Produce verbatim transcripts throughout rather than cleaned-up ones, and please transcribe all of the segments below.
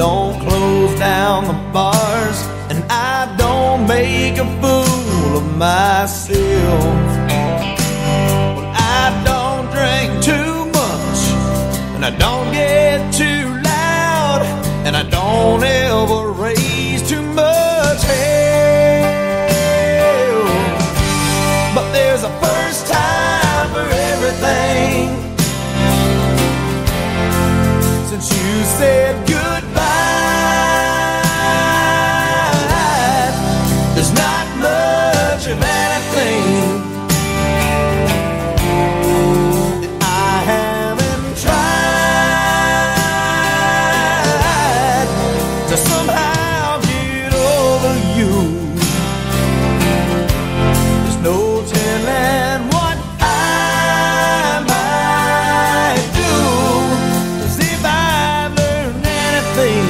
don't close down the bars, and I don't make a fool of myself. Well, I don't drink too much, and I don't get too loud, and I don't ever raise too much hell. But there's a first time for everything. Since you said goodbye, there's not much of anything that I haven't tried to somehow get over you. There's no telling what I might do, 'cause if I've learned anything,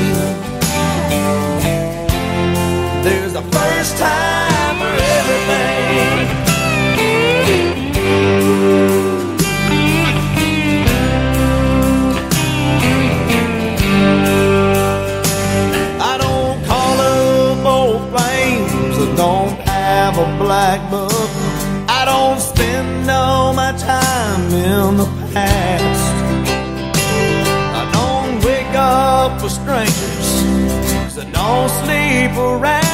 there's a first time for everything. I don't call up old flames that don't have a black book. I don't spend all my time in the past. I don't wake up with strangers that don't sleep around.